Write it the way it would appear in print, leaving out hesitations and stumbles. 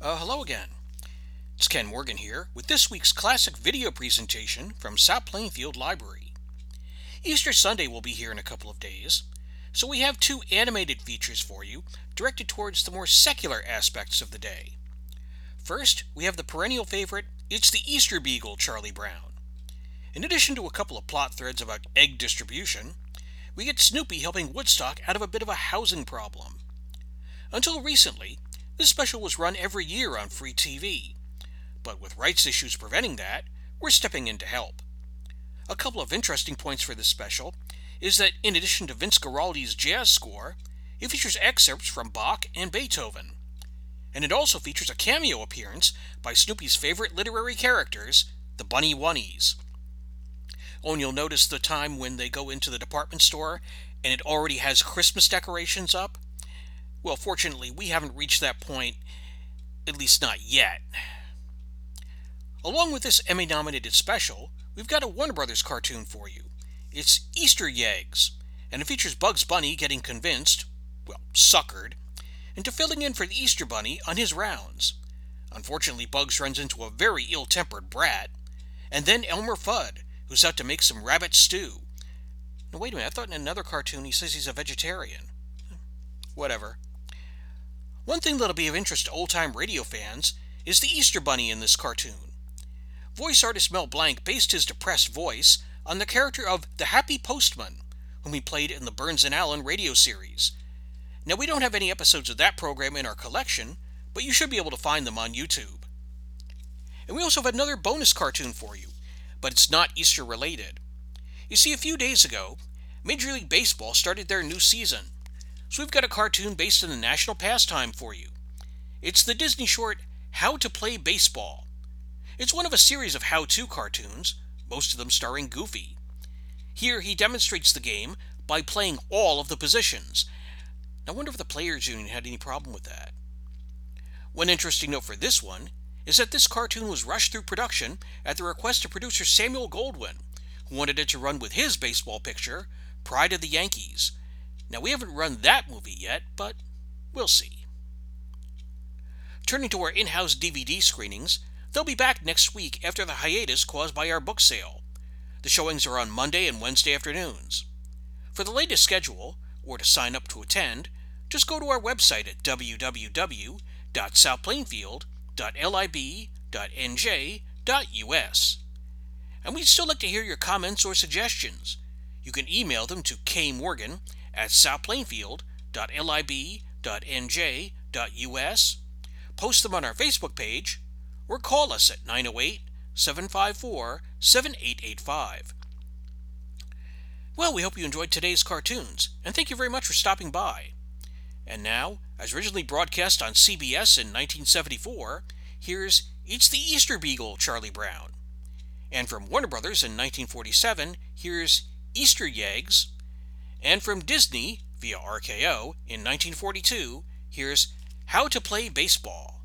Hello again. It's Ken Morgan here with this week's classic video presentation from South Plainfield Library. Easter Sunday will be here in a couple of days, so we have two animated features for you directed towards the more secular aspects of the day. First, we have the perennial favorite, It's the Easter Beagle, Charlie Brown. In addition to a couple of plot threads about egg distribution, we get Snoopy helping Woodstock out of a bit of a housing problem. Until recently, this special was run every year on free TV, but with rights issues preventing that, we're stepping in to help. A couple of interesting points for this special is that in addition to Vince Guaraldi's jazz score, it features excerpts from Bach and Beethoven. And it also features a cameo appearance by Snoopy's favorite literary characters, the Bunny Wunnies. Oh, and you'll notice the time when they go into the department store and it already has Christmas decorations up. Well, fortunately, we haven't reached that point, at least not yet. Along with this Emmy-nominated special, we've got a Warner Brothers cartoon for you. It's Easter Yeggs, and it features Bugs Bunny getting convinced, suckered, into filling in for the Easter Bunny on his rounds. Unfortunately, Bugs runs into a very ill-tempered brat, and then Elmer Fudd, who's out to make some rabbit stew. Now, wait a minute, I thought in another cartoon he says he's a vegetarian. Whatever. One thing that'll be of interest to old-time radio fans is the Easter Bunny in this cartoon. Voice artist Mel Blanc based his depressed voice on the character of the Happy Postman, whom he played in the Burns and Allen radio series. Now, we don't have any episodes of that program in our collection, but you should be able to find them on YouTube. And we also have another bonus cartoon for you, but it's not Easter related. You see, a few days ago, Major League Baseball started their new season. So we've got a cartoon based on the national pastime for you. It's the Disney short, How to Play Baseball. It's one of a series of how-to cartoons, most of them starring Goofy. Here he demonstrates the game by playing all of the positions. I wonder if the Players Union had any problem with that. One interesting note for this one is that this cartoon was rushed through production at the request of producer Samuel Goldwyn, who wanted it to run with his baseball picture, Pride of the Yankees. Now, we haven't run that movie yet, but we'll see. Turning to our in-house DVD screenings, they'll be back next week after the hiatus caused by our book sale. The showings are on Monday and Wednesday afternoons. For the latest schedule, or to sign up to attend, just go to our website at www.southplainfield.lib.nj.us. And we'd still like to hear your comments or suggestions. You can email them to kmorgan@southplainfield.lib.nj.us, post them on our Facebook page, or call us at 908-754-7885. Well, we hope you enjoyed today's cartoons, and thank you very much for stopping by. And now, as originally broadcast on CBS in 1974, here's It's the Easter Beagle, Charlie Brown. And from Warner Brothers in 1947, here's Easter Yeggs. And from Disney, via RKO, in 1942, here's How to Play Baseball.